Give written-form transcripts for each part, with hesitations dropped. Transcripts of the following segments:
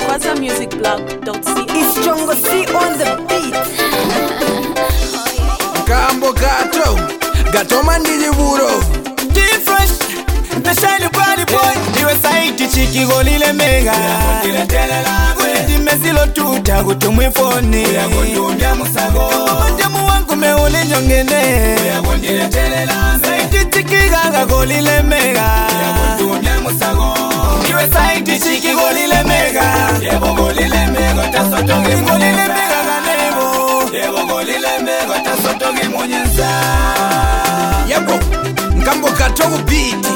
KwazaMusicBlog.co. It's Chongo C on the beat. Kambo gato, gato mandili buro. G-Fresh, the shiny body boy. Iwe saiti chiki golile mega. Dimezilo tuta kutumwe foni. Demu wangu meuli nyongene. Saiti chiki gaga golile mega. Iwe saiti chiki golile mega. Yebo golile mega tasotongi golile mega ganebo. Yebo golile mega tasotongi mwenyenza. Yebo, nkambo gato kubiti.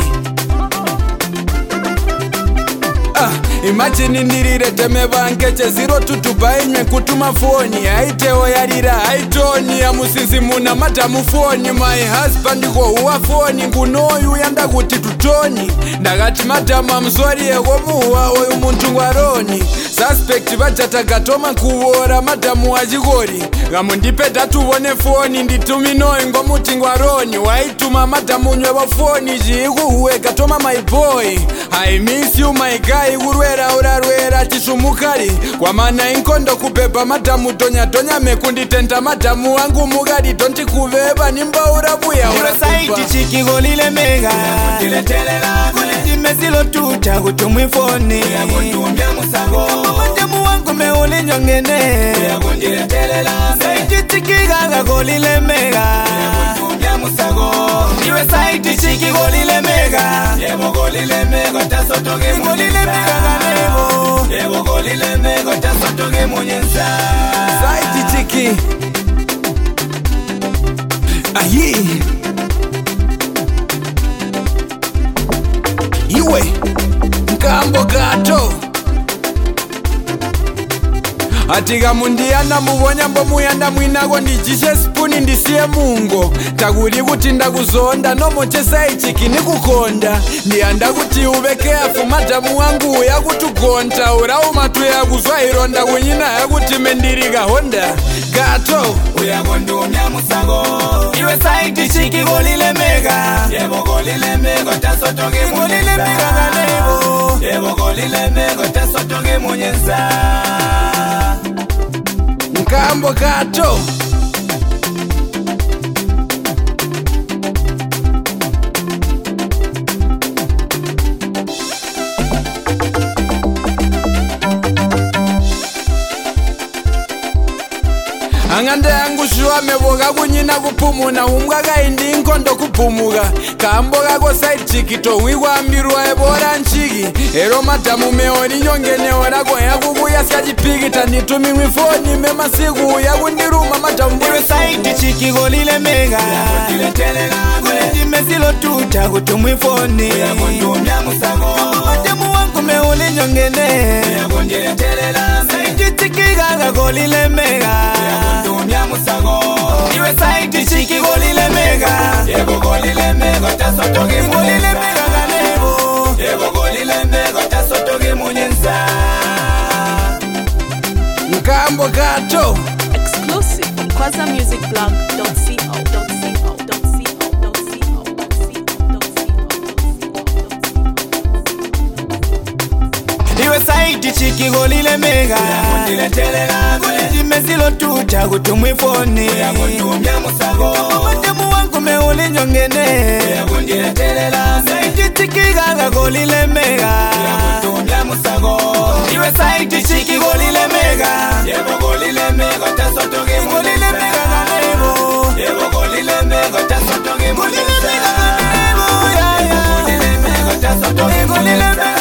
Imagine ndirire bankeche zero tutubainye kutuma foni aiteo yarira aitoni ya musinzi muna madamu foni my husband ko huwa foni ngunoyu yanda kuti tutoni ndakati madamu amzori ego muwa oyu muntu ngwaroni suspect bajata gatoma kuwora madamu wachikori ngamundipe datuvone foni ndituminoyi ngomuti ngwaroni waituma madamu nywevo foni chiikuhuwe gatoma my boy I miss you my guy urwera urarwera chisumukari kwamana inkondo kubeba madamu tonya mekunditenta madamu wangu mugari tonti kuveba nimba urabuya saiti chiki golile mega dimezilo tuta kutumwe foni demu wangu meuli nyongene saiti chiki gaga golile mega iwe saiti chiki golile mega yebo golile mega tasotoge golile mega ganebo yebo golile mega tasotoge mwenyenza saiti chiki ayi iwe nkambo gato atika mundiana muvonya mbo muyanda mwinako ndijishe spuni ndisiye mungo takuli kuti ndakuzonda nomoche saichiki nikukonda ndiyanda kuti uve kefu madamu wangu uyakutugonta uraumatu yakuzwa ironda kunyina yakuti mendirika honda gato uyakondumya musango iwe saiti chiki golile mega yebo golile mega tasotoge golile mega ganebo yebo golile mega tasotoge mwenyenza nkambo gato angande yangu shuwa mevoka kunyina kupumuna umwaka indi inkondo kupumuka kambo kako side chikito wikwambirwa ebora nchiki ero madamu meoni nyongeneorako yakukuya skachipikita nditumimwi foni memasiku yakundiruma madamu iwe saiti chiki golile mega dimezilo tuta kutumwe foni demu wangu meuli nyongene saiti chiki gaga golile mega iwe saiti chiki golile mega yebo golile mega tasotoge golile mega ganebo yebo golile mega tasotoge mwenyenza nkambo gato Exclusive on KwazaMusicBlog.co. iwe saiti chiki golile mega dimezilo tuta kutumwe foni demu wangu meuli nyongene saiti chiki gaga golile mega iwe saiti chiki golile mega yebo golile mega tasotoge golile mega ganebo yebo golile mega tasotoge golile mega ganebo golile mega tasotoge golile mega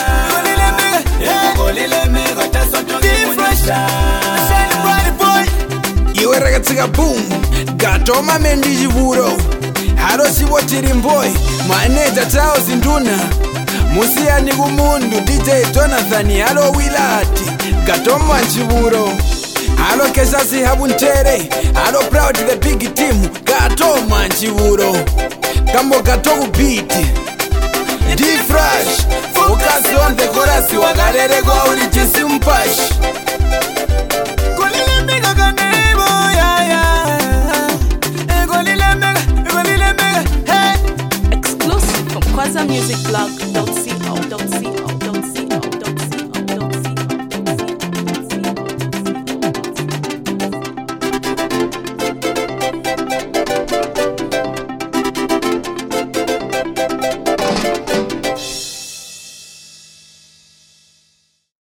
iwe rakatsika boom gato mamendi chivuro haro sivo tiri mboy maneja tawo zinduna musiyani kumundu DJ Jonathan halo wilati gato manchivuro halo kesasi habuntere halo proud the big team gato manchivuro kambo gato kubiti D-Fresh focus on the chorus wakarere kwa uri